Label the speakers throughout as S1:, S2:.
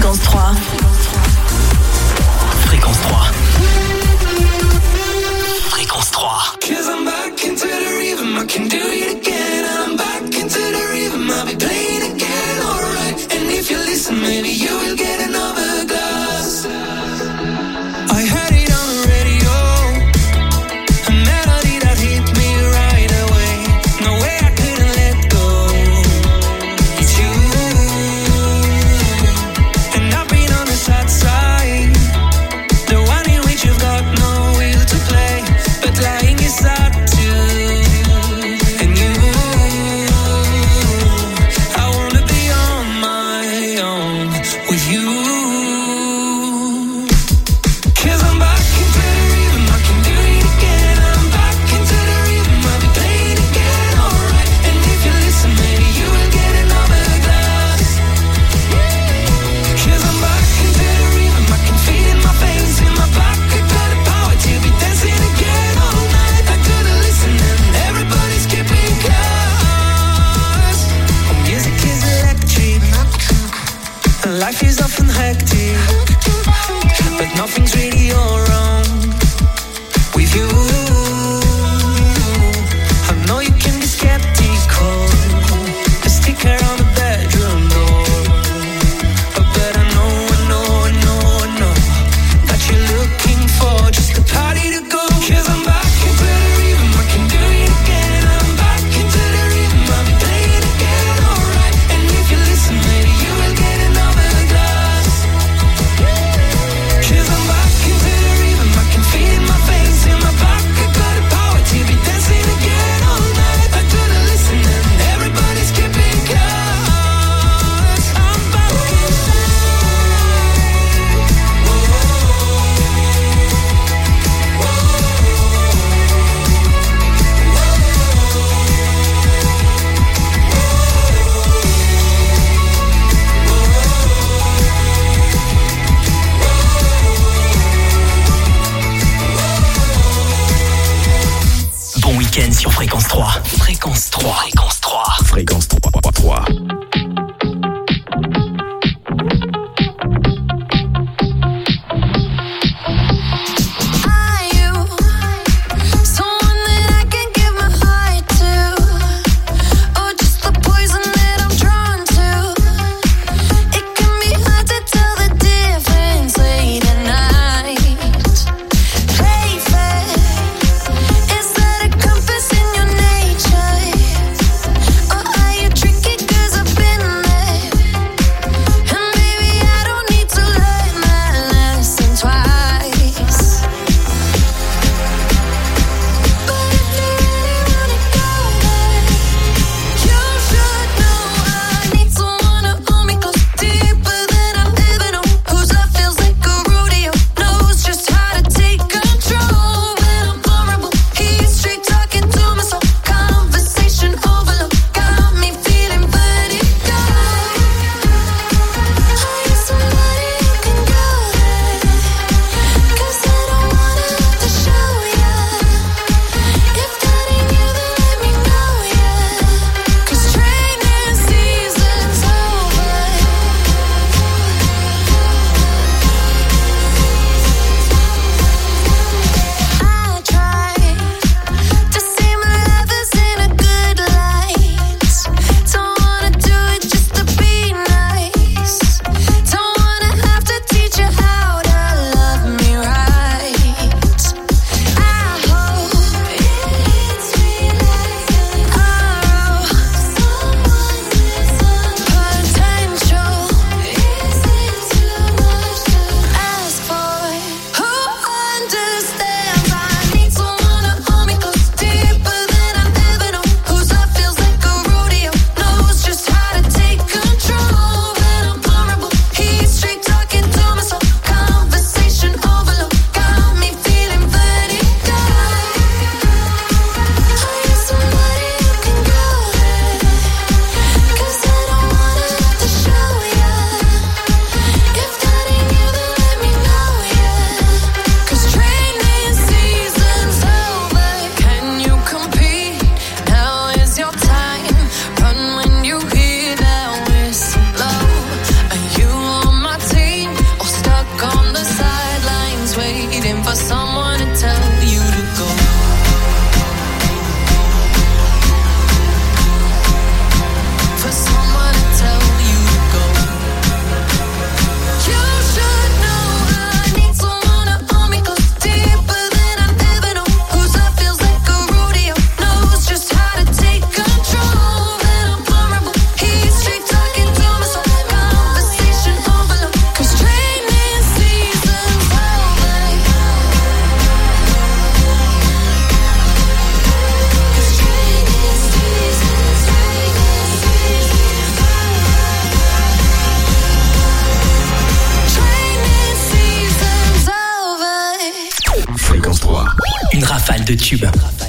S1: Fréquence 3.
S2: Fréquence 3. Fréquence 3.
S3: 'Cause I'm back into the rhythm, I can do it again. I'm back into the rhythm, I'll be playing again, alright. And if you listen, maybe you will get another glass. I heard it on the radio, a melody that hit me right away. No way I couldn't let go. It's you. And I've been on the sad side, the one in which you've got no will to play, but lying is sad too. And you, I wanna be on my own with you. 'Cause I'm back into the rhythm, I can do it again. I'm back into the rhythm, I'll be playing again, alright. And if you listen, maybe you will get another glass. 'Cause I'm back into the rhythm, I can feel it in my veins, in my back. I got the power to be dancing again all night. I gotta listen and everybody's keeping class. Music is electric, life is often hectic, but nothing's really all wrong with you. I know you can be skeptical, a sticker on the bedroom door, but I know that you're looking for just a party to go. 'Cause I'm back into the rhythm, I can do it again. I'm back into the rhythm, I'll be playing again, alright. And if you listen, maybe you will get another glass. 'Cause I'm back into the rhythm, I can feel it in my veins, in my back. I got the power to be dancing again all night. I gotta listen and everybody's keeping class. I'm back
S2: Bon week-end sur Fréquence 3. Fréquence 3. Fréquence 3.
S4: Fréquence 3.
S5: Are you someone that I can give my heart to, or just the poison that I'm drawn to? It can be hard to tell the difference late at night. Play fair, is that a compass in your nature, or are you tricky 'cause of
S2: tubes.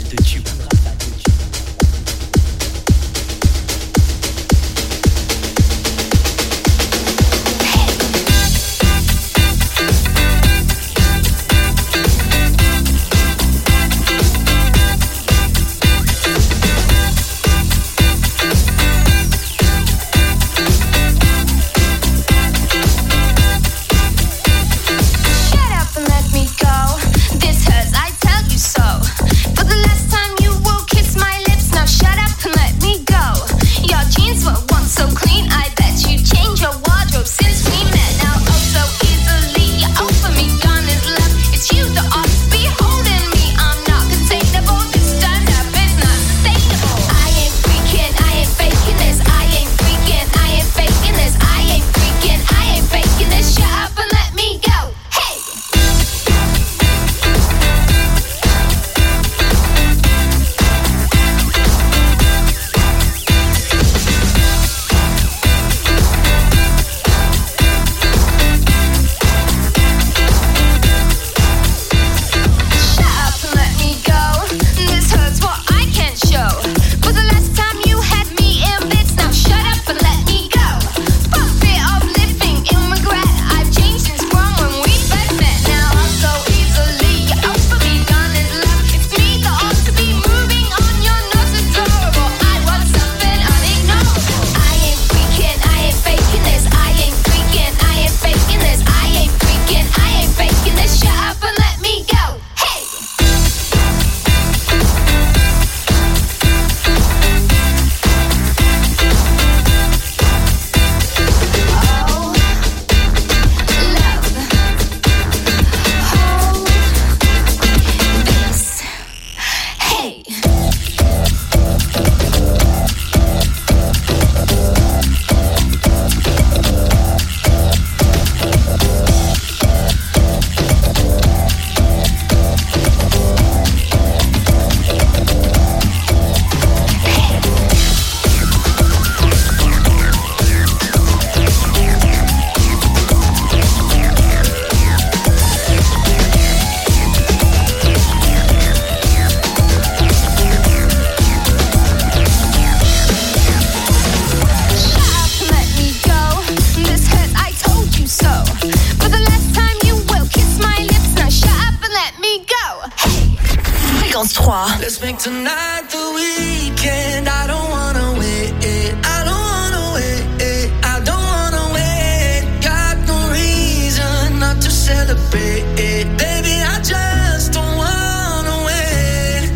S3: Let's make tonight the weekend. I don't wanna wait. I don't wanna wait. I don't wanna wait. Got no reason not to celebrate. Baby, I just don't wanna wait.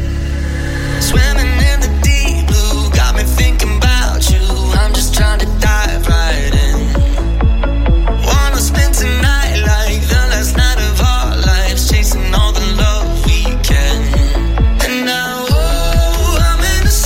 S3: Swimming in the deep blue, got me thinking about you. I'm just trying to dive right in. Wanna spend tonight like the last night of our lives, chasing all the love we can. And now, oh, I'm in a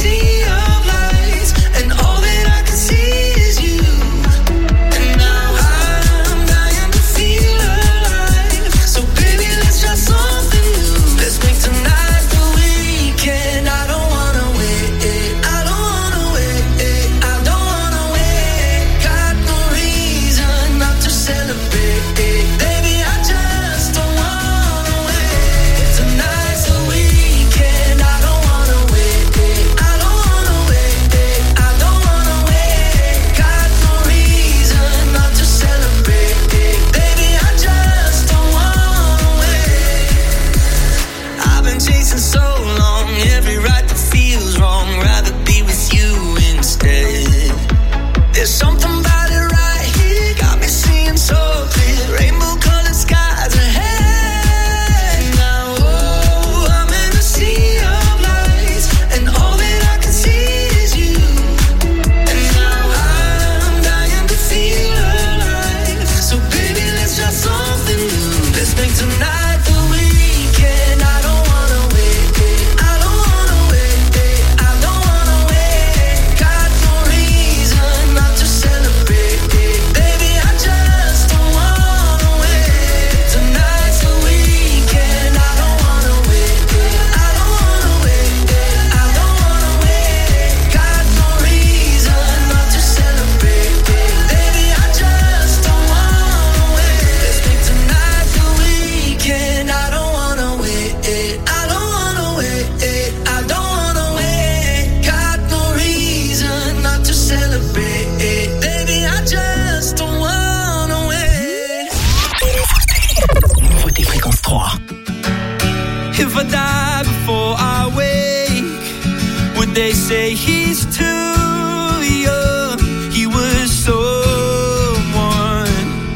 S1: they say he's too young. He was someone.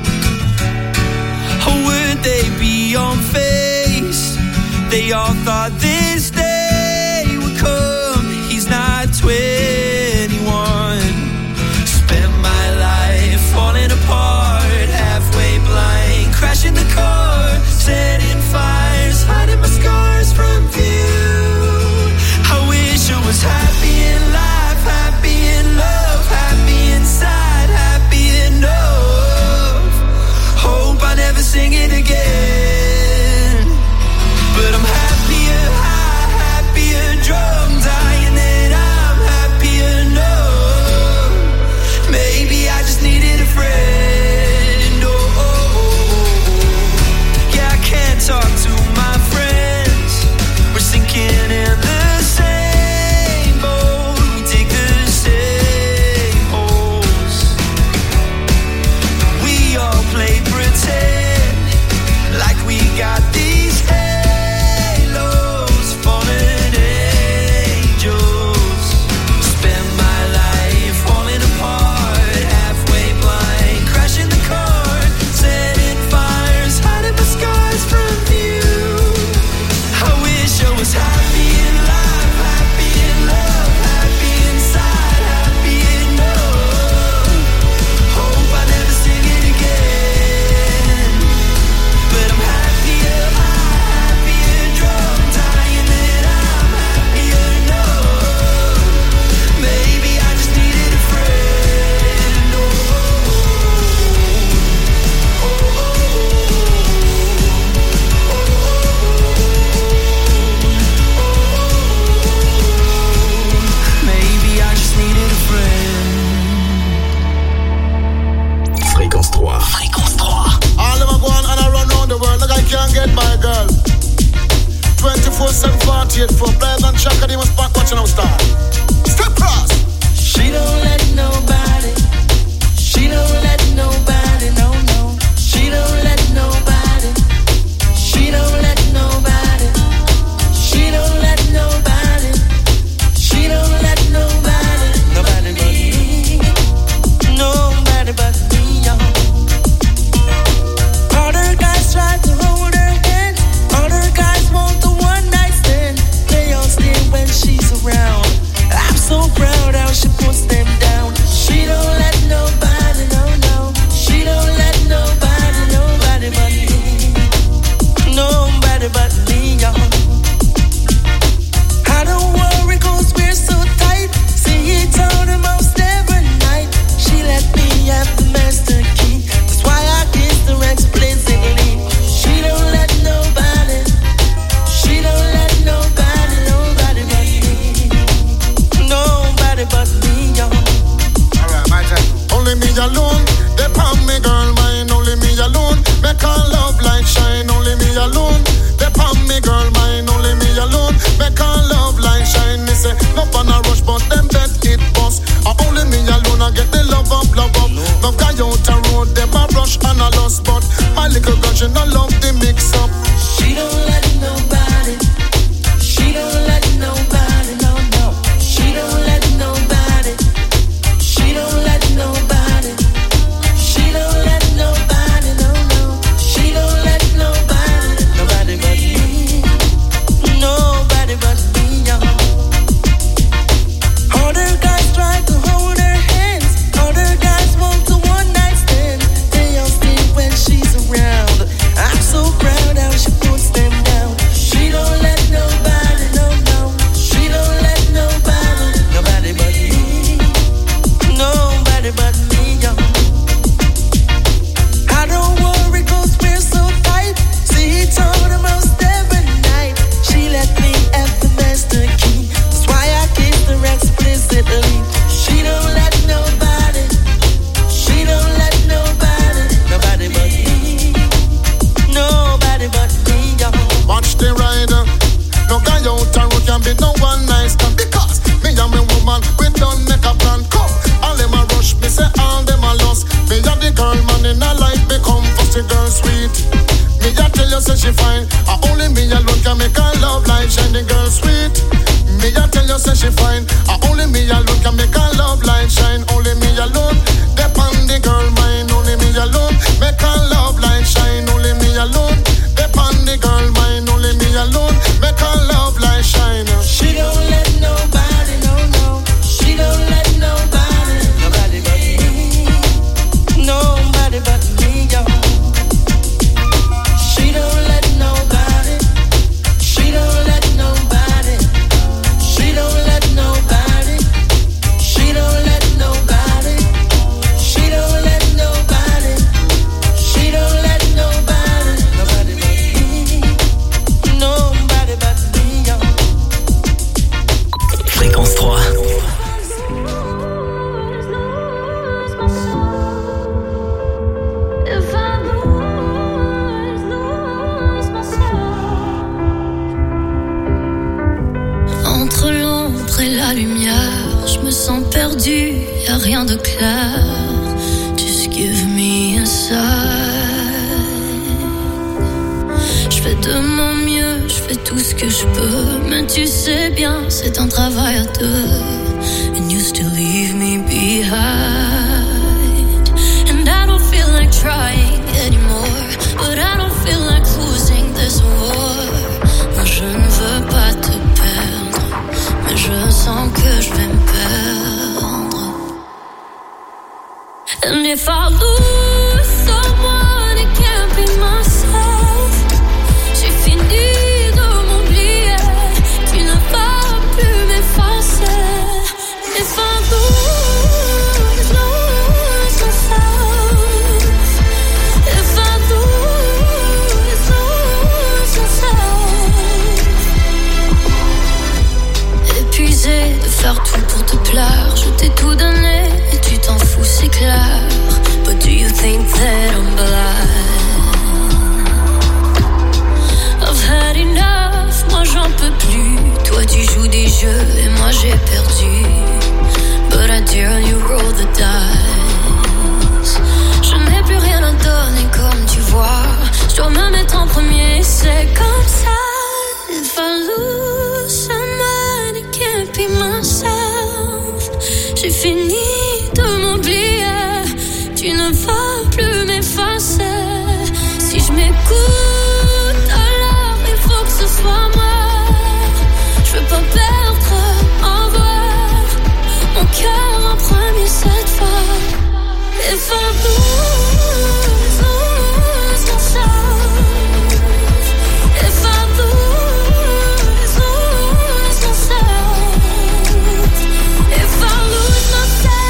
S1: Or would they be on face? They all thought this day would come. He's not 21. Spent my life falling apart, halfway blind, crashing the car, setting fires, hiding my scars from view. I wish I was happy in life, happy in love, happy inside, happy enough. Hope I never sing it again. But I'm happier high, happier drunk, dying that I'm happy enough. Maybe I just needed a friend. Oh, oh, oh. Yeah, I can't talk to my friends. We're sinking in the same boat. We dig the same holes. We all play pretend like we got these halos, fallen angels. Spend my life falling apart, halfway blind, crashing the car, setting fires, hiding my scars from view. I wish I was happy in life, happy in love, happy inside, happy enough. Hope I never sing it again. But I'm happier high, happier drunk, dying that I'm happy enough. Maybe I just needed a friend. Oh, maybe I just needed a friend.
S2: Fréquence 3. Fréquence 3.
S4: All of them go on and I run around the world like I can't get my girl. 24/7, 48 for players and Chaka, they must back watching our star. Step cross.
S1: She don't let nobody. She don't let nobody. No, no. She don't let nobody. She don't let nobody. She don't let nobody. She don't let nobody. Nobody but me. Nobody but me, y'all. Other guys try to hold her hand. Other guys want the one night stand. They all stay when she's around. I'm so proud how she puts them down. She don't let nobody, no, no. She don't let nobody, nobody but me. Nobody but me, y'all. I don't worry 'cause we're so tight. See it on almost every night. She let me have the master key. That's why I kissed her explicitly. She don't let nobody. She don't let nobody, nobody but me. Nobody but me, y'all.
S4: Alright, my turn. Only me alone, they palm me girl mine. Only me alone, make our love light shine. Only me alone, they palm me girl mine. Only me alone, make our love light shine. They say love on a rush, but them bet it bust. Only me alone, I get the love up, love up. No guy out the road, them a rush and a lost, but my little girl she no love the mix up.
S1: She don't let nobody. She don't let nobody, no, no. She don't let nobody. She don't let nobody. She don't let nobody, no, no. She don't let nobody. Nobody but me. Nobody but me, y'all. Other guys try to hold her hands. Other guys want the one night stand. They all stay when she's around. I'm so proud how she puts them down. She don't let nobody, no, no. She don't let nobody. Nobody but me. Nobody but me, y'all. I don't worry 'cause we're so tight. See it on almost every night. She let me have the master key. That's why I kissed her explicitly. She don't let nobody. She don't let nobody. Nobody but me. Nobody but me, y'all.
S4: Watch the rider. No guy out the road can be no one nice time. Because me and my woman, we don't make a plan. Come, all them a rush, me say all them a lost. Me and the girl man in a life become first the girl sweet. Me a tell you say she fine. Only me alone can make her love light shine. The girl sweet. Me a tell you say she fine. me alone can make a love light shine. Only me alone. Depend the girl mind. Only me alone. Make a love light shine. Only me alone. Depend the girl mind. Only me alone. Make a love light shine.
S1: She don't let nobody, no. She don't let nobody but me. Nobody but me, yo. She don't let nobody. She don't let nobody. She don't let nobody. She don't let nobody. She don't let nobody. She don't let nobody. Nobody but me. Nobody but me, yo.
S2: Fréquence 3.
S5: Entre l'ombre et la lumière, je me sens perdue, y'a rien de clair. Just give me a sign. Je fais de mon mieux, je fais tout ce que je peux, mais tu sais bien, c'est un travail à deux. And you still leave me behind. And I don't feel like trying anymore, but I don't feel like losing this war. Moi je ne veux pas te perdre, mais je sens que je vais me perdre. And if I lose someone, it can't be myself. J'ai fini de m'oublier, tu ne vas plus m'effacer. If I lose myself. If I lose myself. Épuisé de faire tout pour te plaire, je t'ai tout donné et tu t'en fous, c'est clair. But do you think that I'm blind? I've had enough, moi j'en peux plus. Toi tu joues des jeux et moi j'ai perdu. But I dare you roll the dice. Je n'ai plus rien à donner comme tu vois. Je dois me mettre en premier, c'est comme ça. If I lose someone, it can't be myself. J'ai fini de m'oublier, tu ne vas plus m'effacer. Si je m'écoute, alors il faut que ce soit moi. Je veux pas perdre en voir mon cœur en premier cette fois. If I lose myself. If I lose myself. If I lose myself.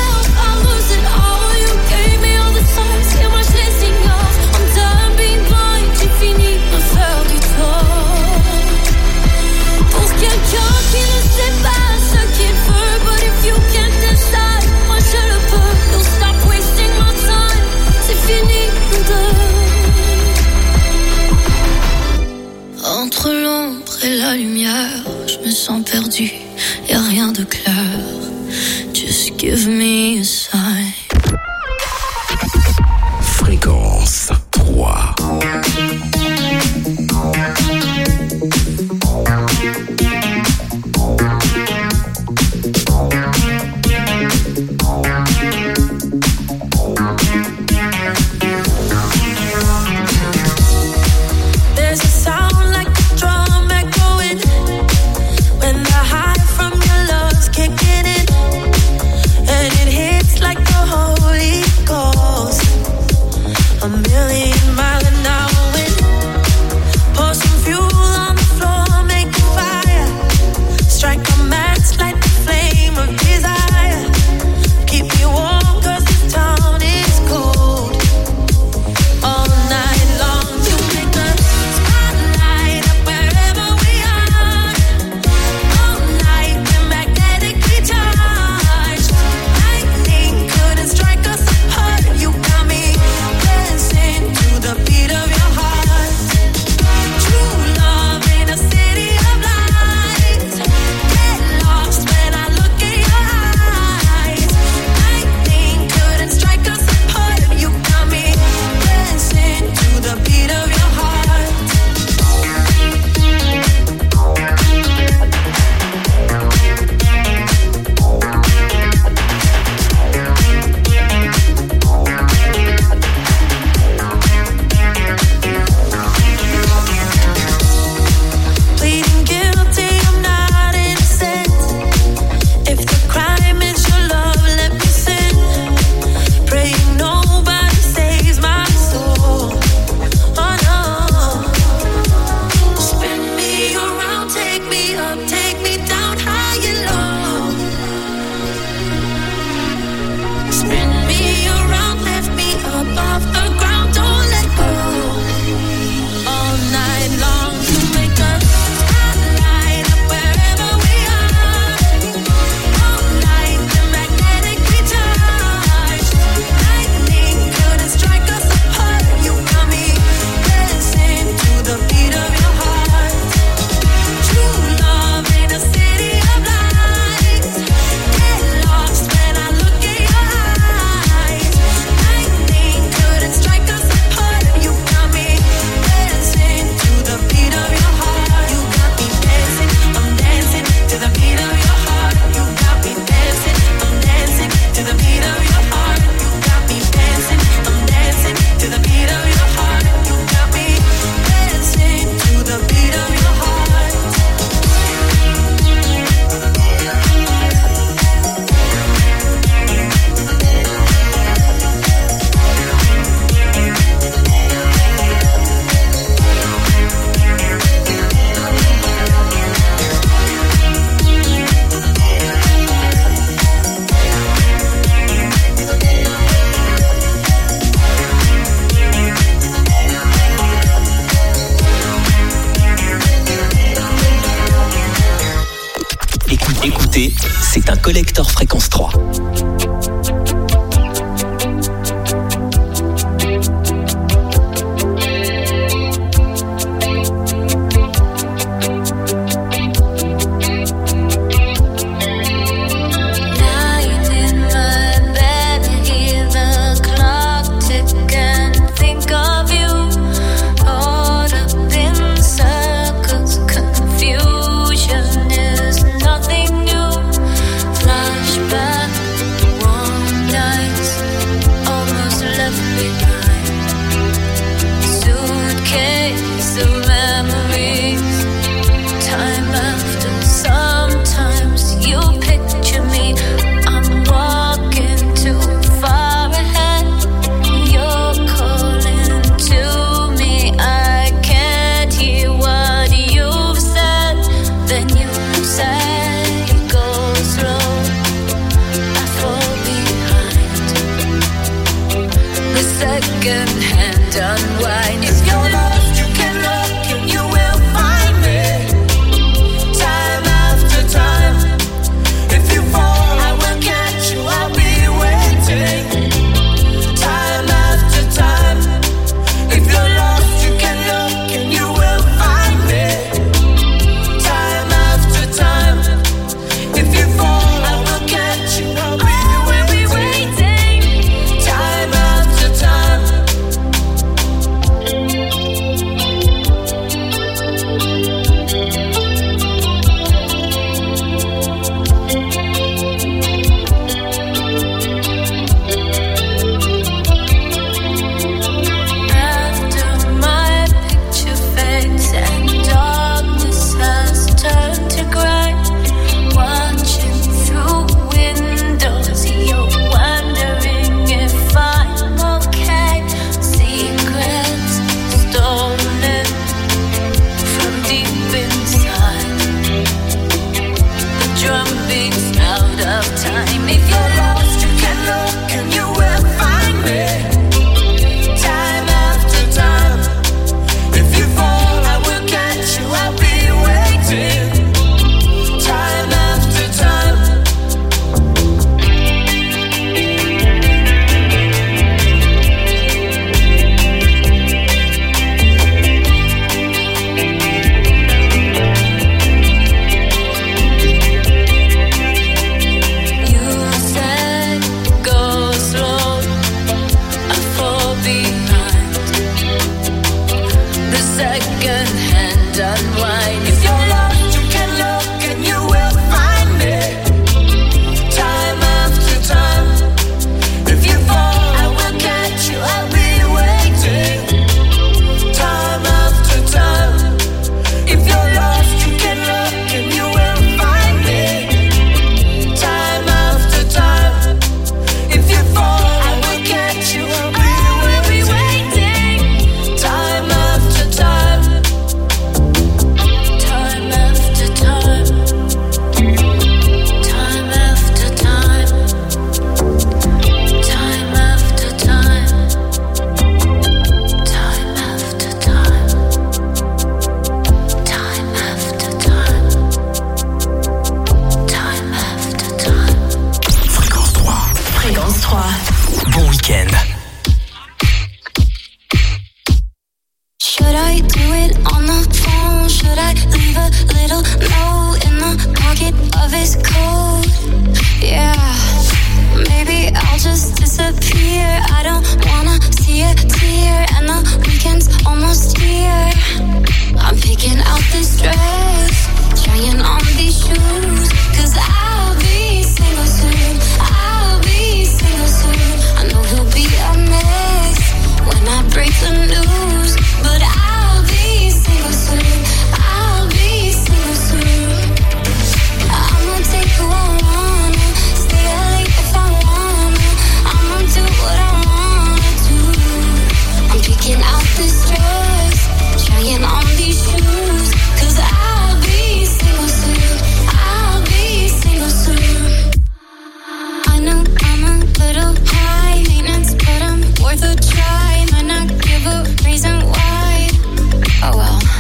S2: c'est un collector fréquence 3.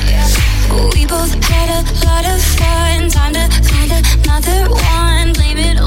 S5: both had a lot of fun. Time to find another one. Blame it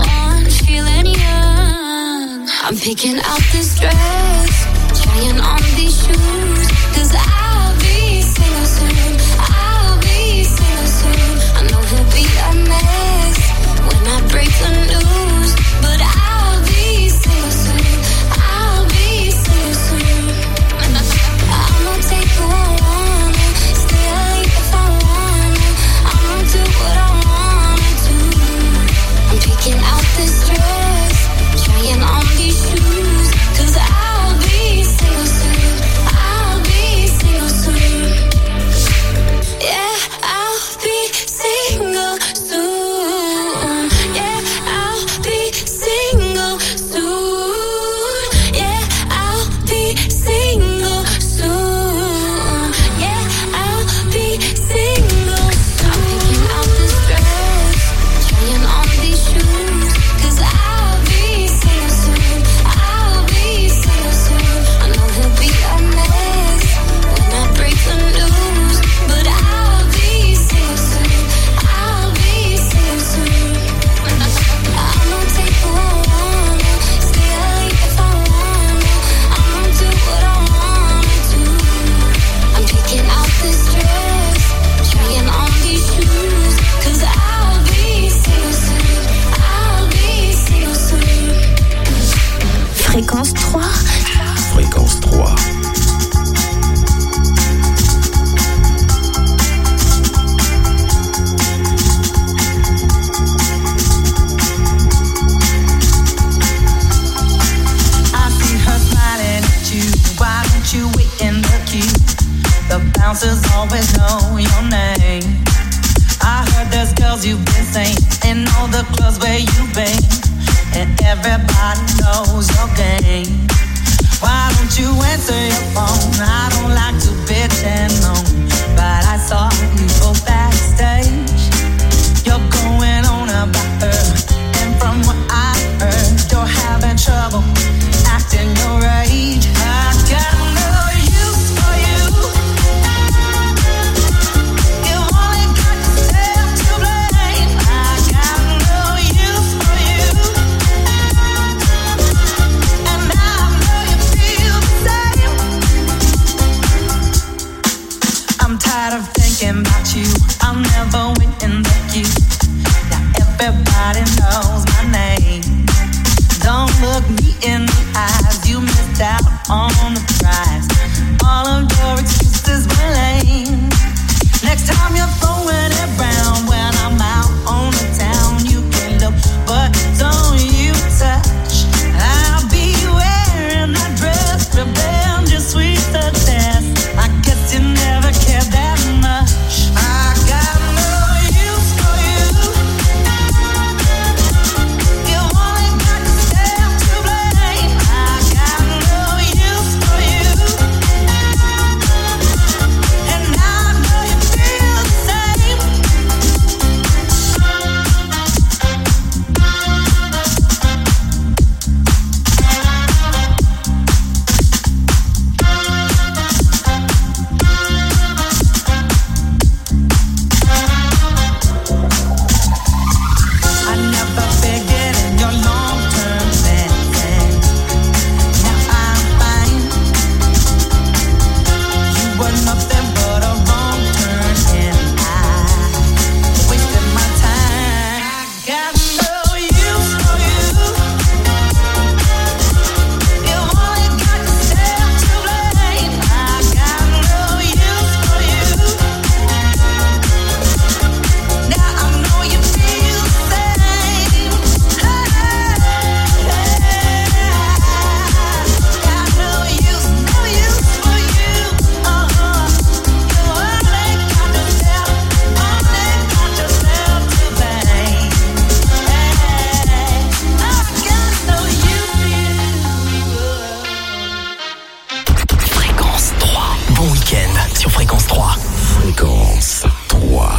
S5: picking out this dress, trying on these shoes, 'cause I'll be single soon, I'll be single soon. I know he'll be a mess when I break the news, but I'll be single soon, I'll be single soon. I'ma take who I wanna, stay late if I wanna, I'ma do what I wanna do. I'm picking out this dress, trying on these shoes, 'cause I'll be single soon, I'll be single soon. Yeah, I'll be single soon. Yeah, I'll be single soon. Yeah, I'll be single soon. Yeah, I'll be single soon. I'm picking out this dress, trying on these shoes, 'cause I'll be single soon, I'll be single soon. I know he'll be a mess when I break the news, but I'll be single soon, I'll be single soon. I'ma take who I wanna, stay late if I wanna, I'ma do what I wanna do. I'm picking out this dress, trying on these shoes, 'cause I'll be single soon, I'll be single soon.
S6: Fréquence 3.
S7: Fréquence 3.
S8: I see her smiling at you. Why don't you wait in the queue? The bouncers always know your name. I heard there's girls you've been saying in all the clubs where you've been, and everybody knows your game. Why don't you answer your phone? I don't like to bitch and moan, but I saw you go backstage. You're going on about her, and from what I heard, you're having trouble acting your age. I got no use for you. You only got yourself to blame. I got no use for you, and now I know you feel the same. I'm tired of thinking about you. I'll never win in the queue. Now everybody knows my name. Don't look me in the eyes, you missed out on the prize. All of your excuses were lame. Next time you're throwing it round when I'm out on the town, you can look, but don't you touch. I'll be wearing that dress, preparing your sweet success. I guess you never cared that much. I got no use for you. You only got yourself to blame. I got no use for you, and now I know you feel the same. I never figured in your long-term plan. Now I'm fine. You were nothing but a wrong turn, and I wasted my time. I got no use for you. You only got yourself to blame. I got no use for you. Now I know you feel the same. Hey, got no use for you. You only got yourself to blame. Hey, I got no use for you.
S2: Fréquence 3. Bon week-end sur Fréquence 3.
S7: Fréquence 3.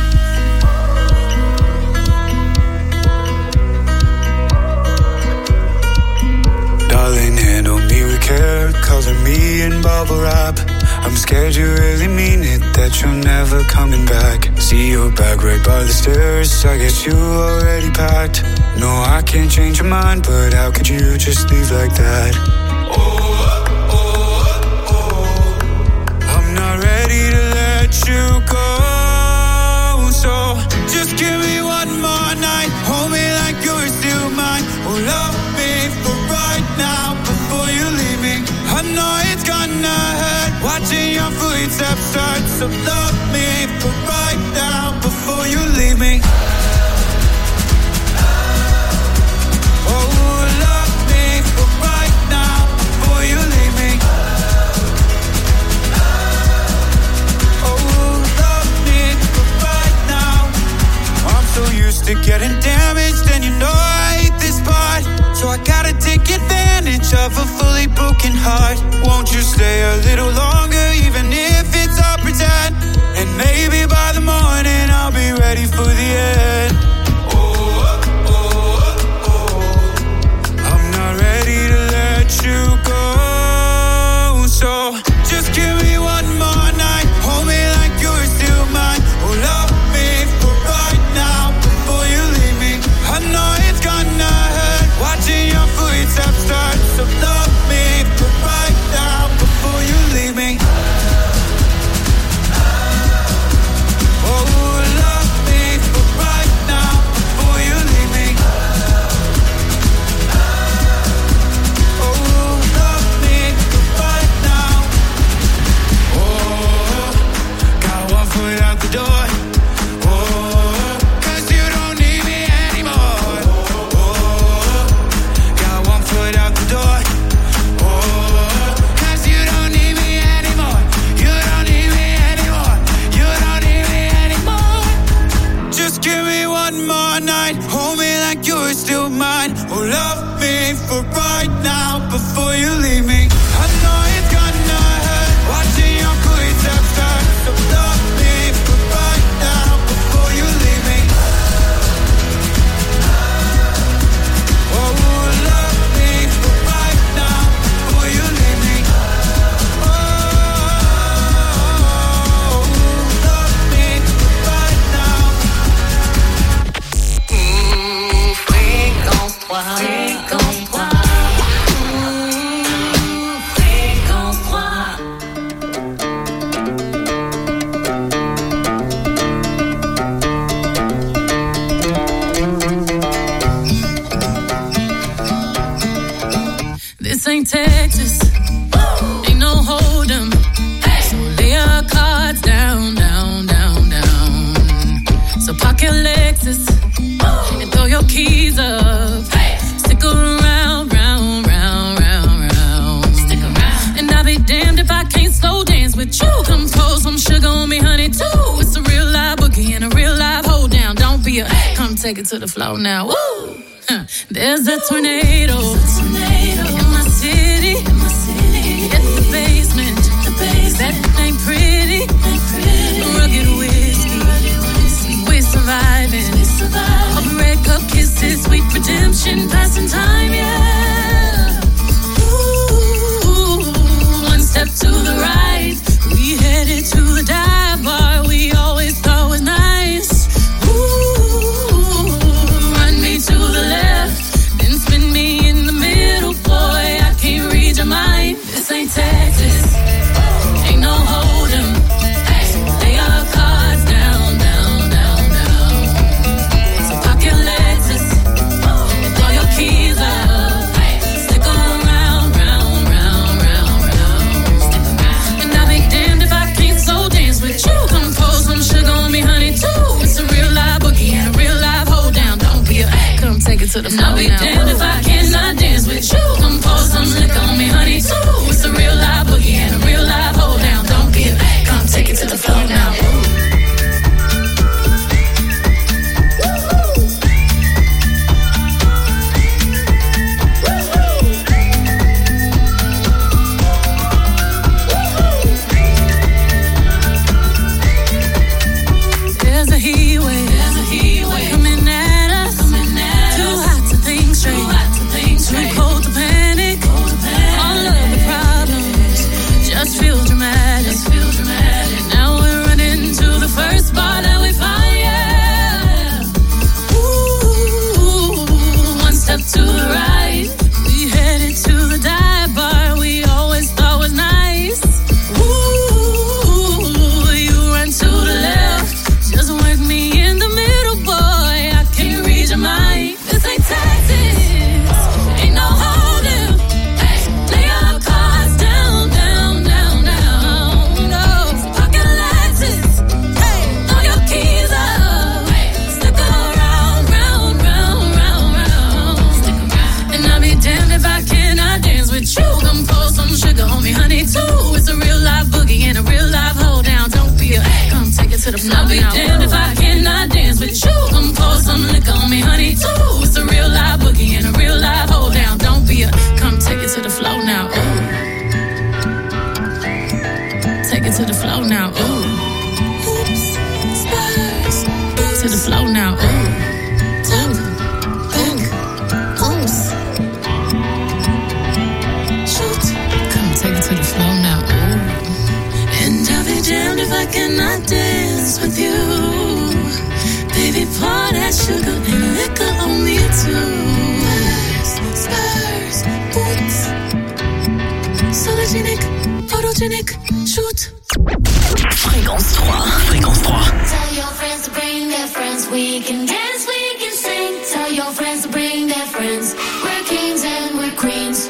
S9: Darling, handle me with care, cover me in bubble wrap. I'm scared you really mean it, that you're never coming back. See your bag right by the stairs, I guess you already packed. No, I can't change your mind, but how could you just leave like that? I'm not ready to let you go. So just give me one more night. Hold me like you're still mine. Oh, love me for right now before you leave me. I know it's gonna hurt watching your footsteps start. So love me for right now before you leave me. Oh, love me for right now before you leave me. So used to getting damaged, and you know I hate this part. So I gotta take advantage of a fully broken heart. Won't you stay a little longer, even if it's all pretend? And maybe by the morning I'll be ready for the end. I'm not ready to let you go. So just give me one more night. Hold me like you're still mine. Oh, love me for right now before you leave me. I know it's gonna hurt watching your footsteps start. So love me for right now before you leave me. Oh, love me for right now before you leave me. Oh, love me for right now. Oh, got one foot out the door. Hold me like you're still mine. Oh, love me for right now before you leave me. I know it's gonna hurt watching your footsteps start. So love me for right now before you leave me. Oh, love me for right now before you leave me. Oh, love me for right now.
S5: Fréquence 3. Fréquence 3.
S6: This ain't Texas. Ain't no hold 'em. So lay our cards down, down, down, down. So park your Lexus and throw your keys up. Stick around, round, round, round, round. Stick around. And I'll be damned if I can't slow dance with you. Come pour some sugar on me, honey, too. It's a real live boogie and a real live hold down. Don't be a come take it to the floor now. Woo! There's a tornado in my city. It's the basement. That ain't pretty. Rugged whiskey. We're surviving. A red cup kisses, sweet redemption, passing time, yeah. Ooh, one step to the right, we headed to the dive bar we always thought was nice. Ooh, run me to the left, then spin me in the middle, boy. I can't read your mind. This ain't Texas. Ain't no hold 'em. Lay our cards down, down, down, down. So park your Lexus and throw your keys up. Stick around, round, round, round, round. And I'll be damned if I can't slow dance with you. Come pour some sugar on me, honey, too. It's a real live boogie and a real live hold down. Don't be a come take it to the floor. I'll be damned if I cannot dance with you. Come pour some liquor on me, honey, too. It's a real live boogie and a real live hold down. Don't be a come take it to the floor now. There's a heat wave coming at us. Too hot to think straight. Too cold to panic. All of the with you. Come pour some sugar on me, honey, too. It's a real life boogie and a real life hold down. Don't be a come take it to the floor. I'll be damned if I cannot dance with you. Come pour some liquor on me, honey, too. It's a real life boogie and a real life hold down. Don't be a come take it to the floor now. Ooh. Take it to the floor now. Ooh. Oops. Spurs. To the floor now. Ooh. To the floor now, ooh. And I'll be damned if I cannot dance with you. Baby, pour that sugar and liquor on me too. Spurs, boots. Sologenic, photogenic, shoot.
S2: Fréquence 3, Fréquence 3.
S5: Tell your friends to bring their friends. We can dance, we can sing. Tell your friends to bring their friends. We're kings and we're queens.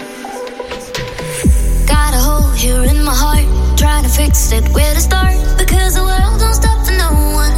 S5: Got a hole here in my heart, trying to fix it, where to start, because the world don't stop for no one.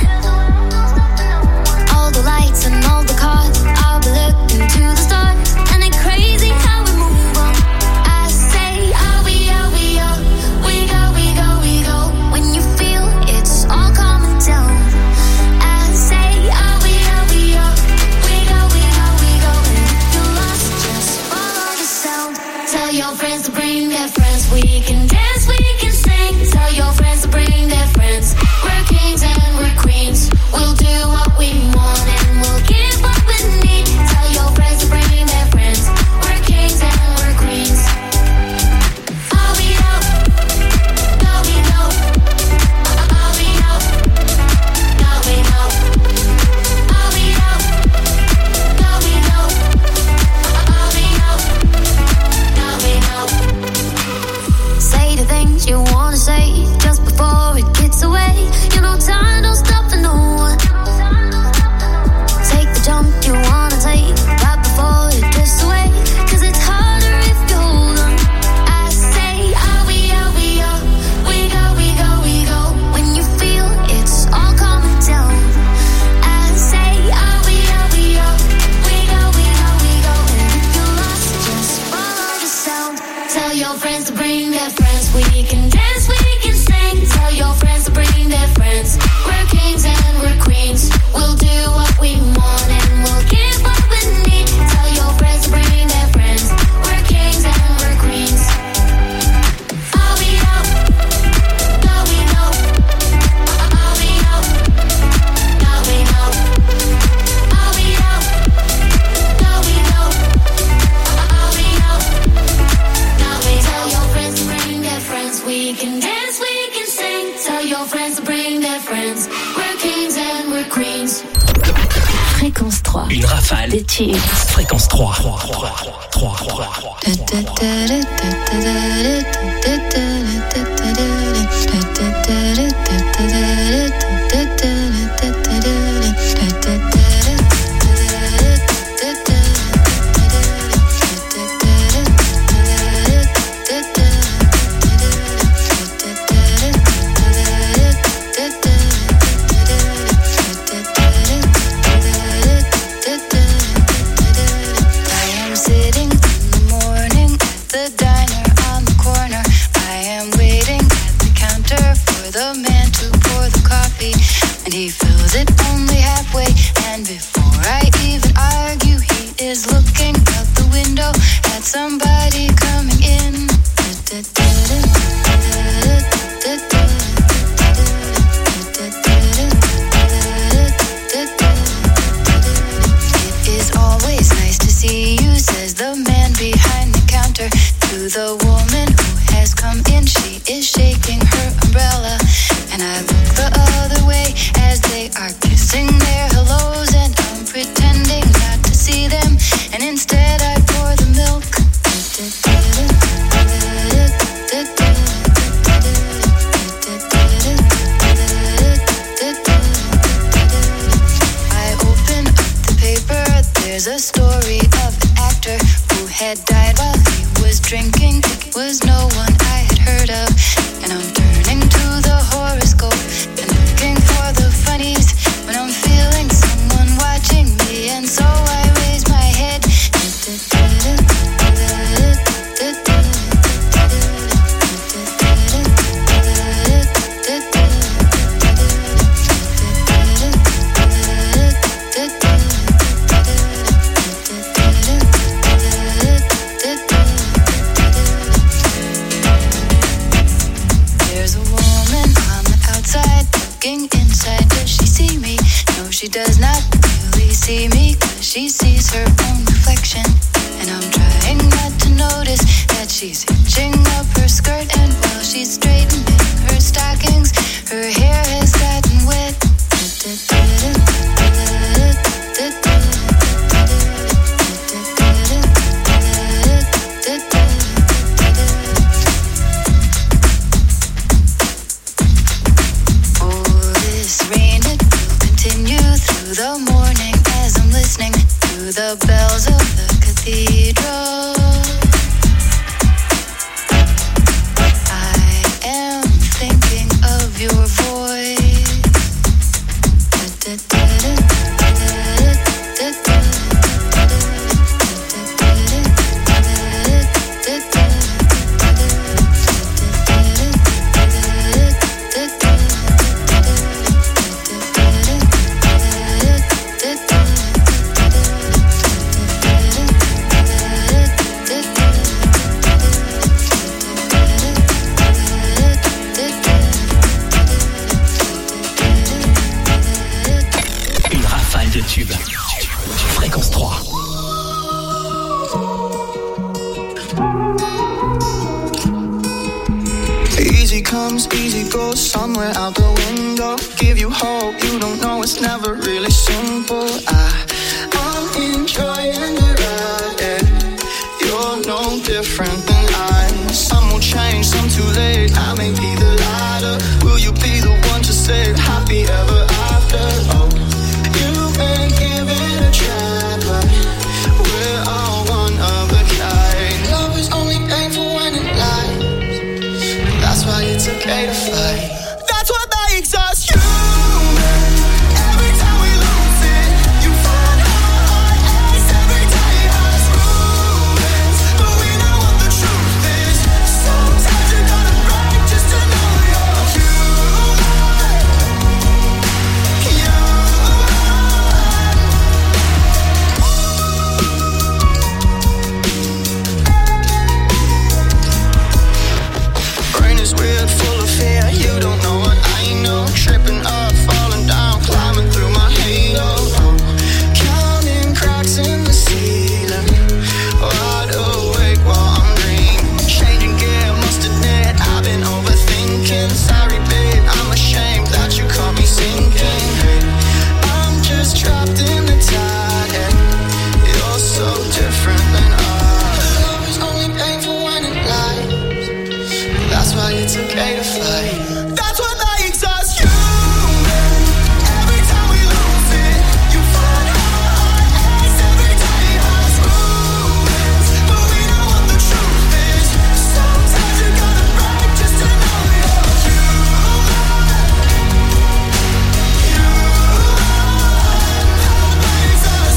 S5: All the lights and all the cars, I'll be looking to the stars, and it's crazy how we move on. I say, oh, we go, we go, we go, we go. When you feel it's all coming down, I say, oh, we go, we go, we go, we go, we go. And if you're lost, just follow the sound. Tell your friends to bring their friends. We can dance, we can sing. Tell your friends to bring their friends. We're kings and we're queens. We'll do what we want and we'll give what we need. Tell your friends to bring their friends. We're kings and we're queens. Oh, we know. No, we know. Oh, we know. No, we know. Oh, we know. No, we know. Oh, we know. No, we know. Say the things you wanna say just before it gets away. You know time don't stop for no one. Take the jump you wanna take right before it gets away. 'Cause it's harder if you hold on. I say, oh, we go, we go, we go, we go, we go. When you feel it's all coming down, I say, oh, we go, we go, we go, we go, we go. And if you're lost, just follow the sound. Tell your friends to bring their friends. We can dance, we can sing. Tell your friends to bring their friends. We're kings and we're queens. We'll do what we want and we'll give what we need. Tell your friends to bring their friends. We're kings and we're queens. Oh, we know. No, we know. Oh, we know. No, we know. Oh, we know. No, we know. Oh, we know. No, we tell your friends to bring their friends. We can dance, we can sing. Tell your friends to bring their friends. We're kings and we're queens.
S10: Fréquence 3.
S2: Une rafale.
S10: Des titres.
S2: Fréquence 3.
S5: He fills it only halfway, and before I even argue, he is looking out the window at somebody coming in. It is always nice to see you, says the man behind the counter to the woman who has come in. She is shaking her umbrella, and I look the other way as they are kissing their hellos, and I'm pretending not to see them, and instead I pour the milk. I open up the paper, there's a story of an actor who had died while he was drinking. It was no one I had heard of, and I'm turning to the horoscope and looking for the funnies when I'm feeling someone watching me, and so I raise my head. she does not really see me, 'cause she sees her own reflection. And I'm trying not to notice that she's hitching up her skirt, and while she's straightening her stockings, her hair has gotten wet. The morning as I'm listening to the bells of the cathedral. I am thinking of your voice.
S2: Fréquence 3.
S1: Easy comes, easy goes, somewhere out the window. Give you hope, you don't know it's never really simple. I'm enjoying the ride, yeah. You're no different than I. Some will change, some too late. I may be the lighter. Will you be the one to say happy ever after? Oh, you may give it a try, but we're all one of a kind. Love is only painful when it lies. That's why it's okay to fight. That's what makes us human. Every time we lose it, you find our ace. Every day has ruins, but we know what the truth is. Sometimes you gotta break just to know you're human. Brain is weird, full of fear. You don't know what I know. Tripping up, falling down, climbing through my halo. Counting cracks in the ceiling. Wide awake while I'm dreaming. Changing gear, must admit I've been overthinking. Sorry, babe, I'm ashamed that you caught me sinking. I'm just trapped in the tide, and you're so different than us. Love is only painful when it lies. That's why it's okay to fight. That's what makes us human. Every time we lose it, you find our ace. Every day has ruins, but we know what the truth is. Sometimes you gotta break just to know you're human. That makes us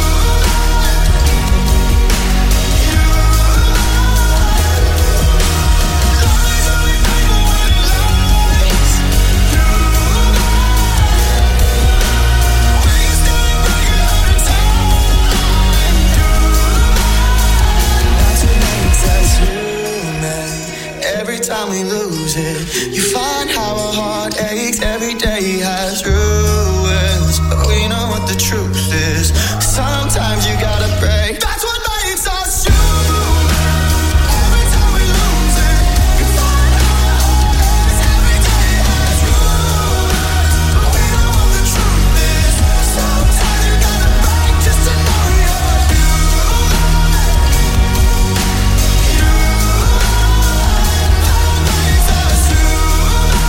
S1: every time we lose it, you find how our heart aches. Every day has ruins, but we know what the truth is. Sometimes you gotta break. That's what makes us human. Every time we lose it, you find our heart aches. Every day has ruins, but we know what the truth is. Sometimes you gotta break just to know you're human. That makes us human.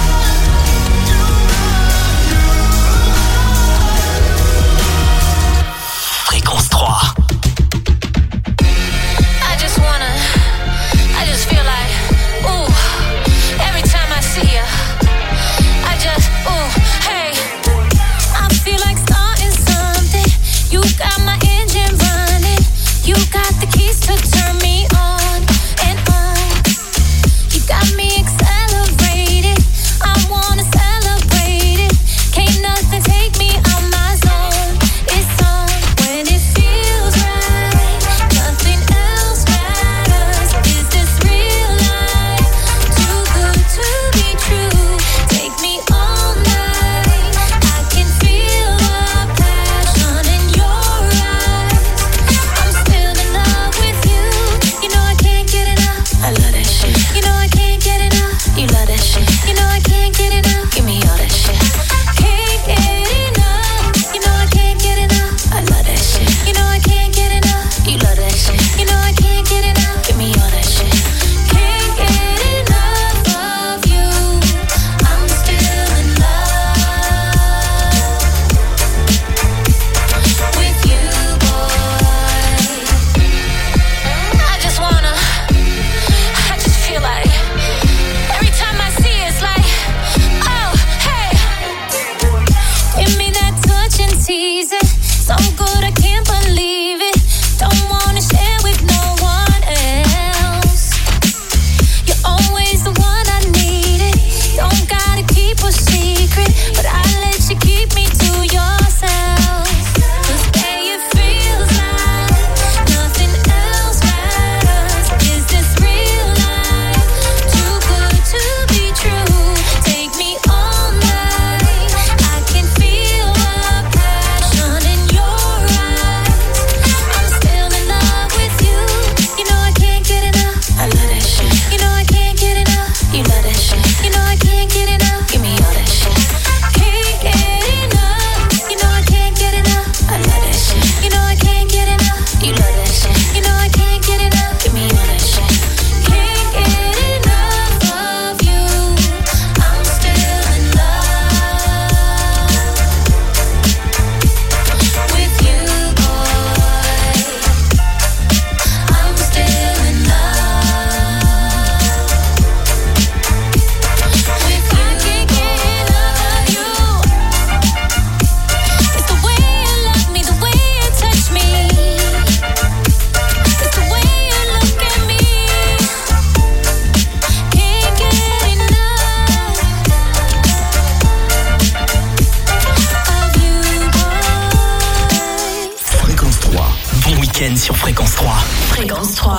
S10: Fréquence 3.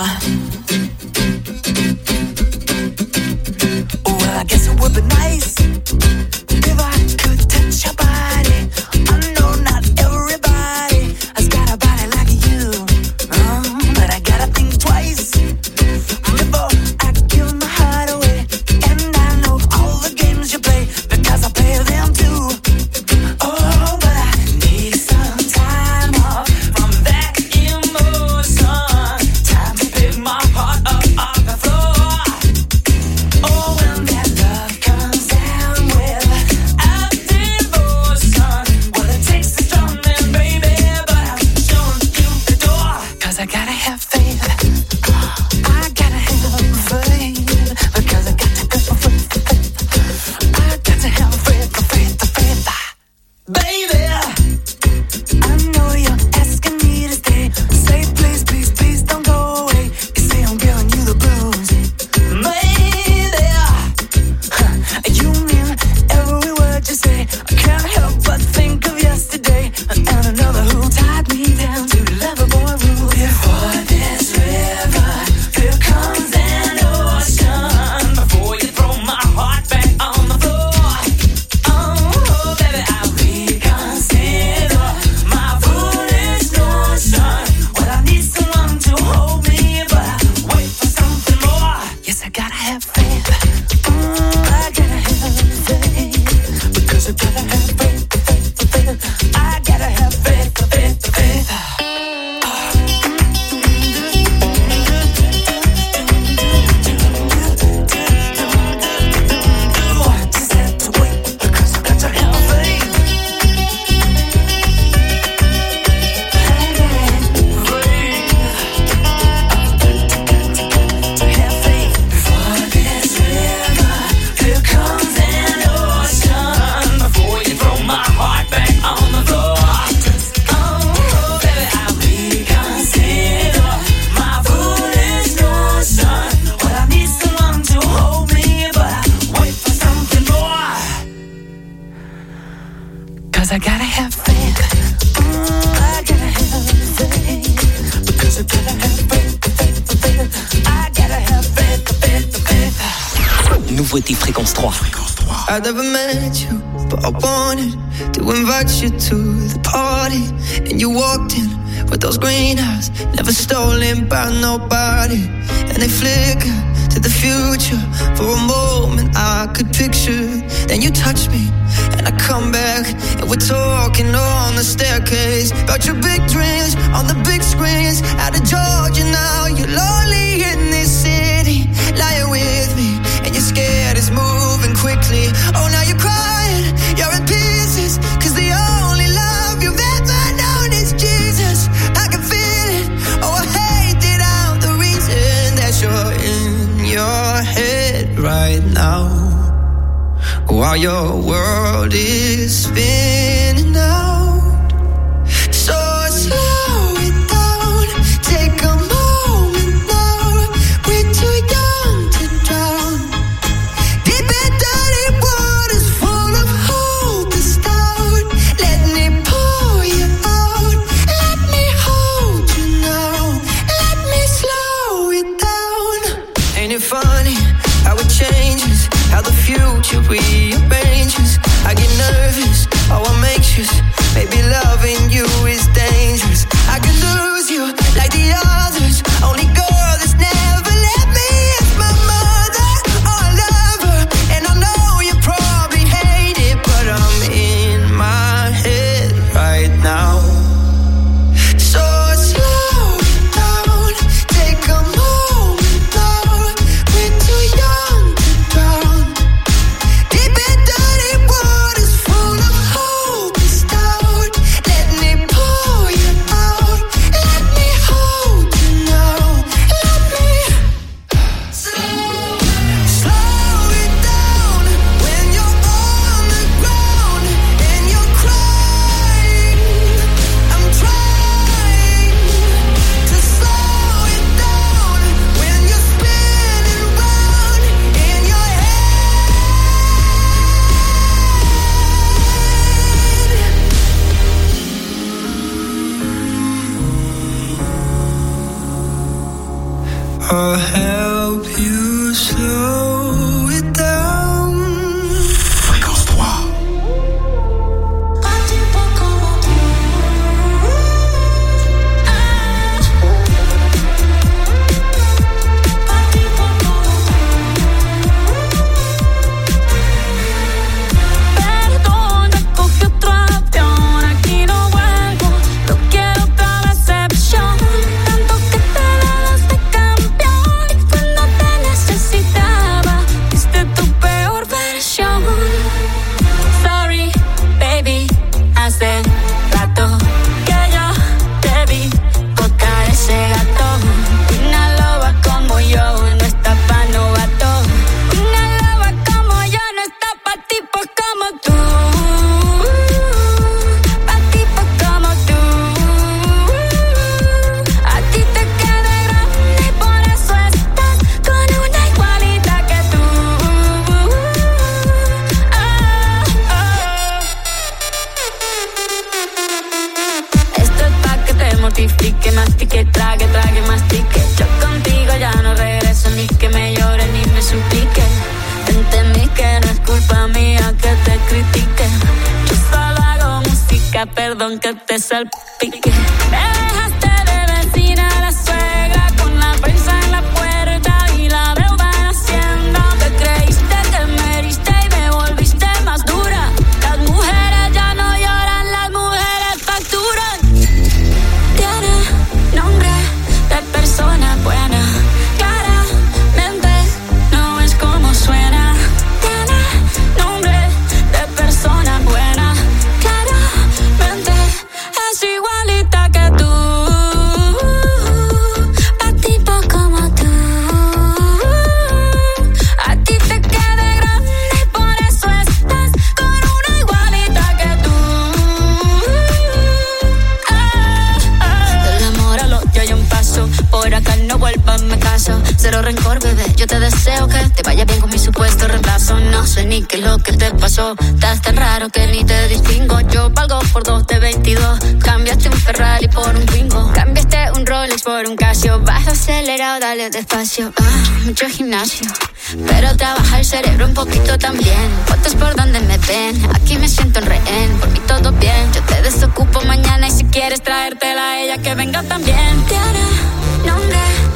S8: Well, I guess it would be nice if I could touch your body. I know not everybody has got a body like you, but I gotta think twice before I give my heart away. And I know all the games you play because I play them too. Oh, but I need some time off from that emotion. Time to pick my heart up off the floor. Oh, when that love comes down with a devotion. Well, it takes a strong man, baby, but I'm showing you the door. 'Cause I gotta have faith. I gotta have faith. Because I got to go for faith. I got to have faith, faith, faith. Baby, I know you're asking me to stay. Say please, please, please don't go away. You say I'm giving you the blues. Maybe you mean every word you say. I can't help but think of yesterday and another who tied me down to lover boy rule. Before this river, here comes an ocean. Before you throw my heart back on the floor. Oh, baby, I reconsider my foolish notion. Well, I need someone to hold me, but I wait for something more. Yes, I gotta have faith. I gotta have faith. Because I gotta have faith, faith, faith. I gotta have faith, faith, faith. Just have to wait because I got to have faith. To have faith. Before this river, here comes an ocean. Before you throw my heart back on the floor. Oh, baby, I reconsider my foolish notion. Well, I need someone to hold me, but I wait for something more. 'Cause I gotta have faith. I gotta have faith. Because I gotta have faith, faith, faith. I gotta have faith, faith, faith.
S2: Nouveauté Fréquence 3.
S1: I never met you, but I wanted to invite you to the party. And you walked in with those green eyes, never stolen by nobody. And they flicker to the future. For a moment I could picture. Then you touch me, and I come back, and we're talking on the staircase about your big dreams on the big screens. Out of Georgia now, you're lonely in this city, lying with me, and you're scared it's moving quickly. Oh, now you're crying, you're in pieces, 'cause the only love you've ever known is Jesus. I can feel it, oh, I hate that I'm the reason that you're in your head right now, while your world is spinning out. So slow it down, take a moment now. We're too young to drown. Deep in dirty waters full of hope to start. Let me pour you out. Let me hold you now. Let me slow it down. Ain't it funny how it changes, how the future rearranges? I get nervous, oh I'm anxious. Maybe loving you is dangerous. I could lose you like the others. Only girl that's never let me is my mother. Oh, I love her, and I know you probably hate it, but I'm in my head right now. So slow it down, take a moment now. We're too young to drown. Deep in I'll help you slow it down.
S7: Fréquence 3.
S6: Perdona, cogí otro avión, aquí no vuelvo, no quiero otra decepción. Tanto que te dabas de campeón y cuando te necesitaba, viste tu peor versión. Sorry, baby, hace rato que yo te vi tocar ese gato. Una loba como yo no está pa' novato. Una loba como yo no está pa' tipos como tú. Pa' tipos como tú. A ti te queda grande y por eso estás con una igualita que tú. Esto es pa' que te mortifique, mastique, trague, mastique. Yo contigo ya no regreso, ni que me llore ni me suplique. Entendí que no es culpa mía que te critique. Yo solo hago música, perdón que te salpique. Me dejaste de vecina a la suegra con la prensa en la puerta y la deuda en Hacienda. Te creíste que me heriste y me volviste más dura. Las mujeres ya no lloran, las mujeres facturan. Tiene nombre de persona buena, claramente no es como suena. Tiene nombre de persona buena, claramente es igualita que tú. Pa' tipo como tú. A ti te queda grande y por eso estás con una igualita que tú. Del amor al odio hay un paso, por acá no vuelvas, me caso. Cero rencor, bebé, yo te deseo que te vaya bien con mi supuesto reemplazo. No sé ni qué es lo que te pasó, estás tan raro que ni te distingo. Yo valgo por 2 de 22, cambiaste un Ferrari por un Twingo. Cambiaste un Rolex por un Casio, vas acelerado, dale despacio. Mucho gimnasio, pero trabaja el cerebro un poquito también. Fotos por donde me ven, aquí me siento en rehén. Por mí todo bien, yo te desocupo mañana y si quieres traértela a ella que venga también. Tiene nombre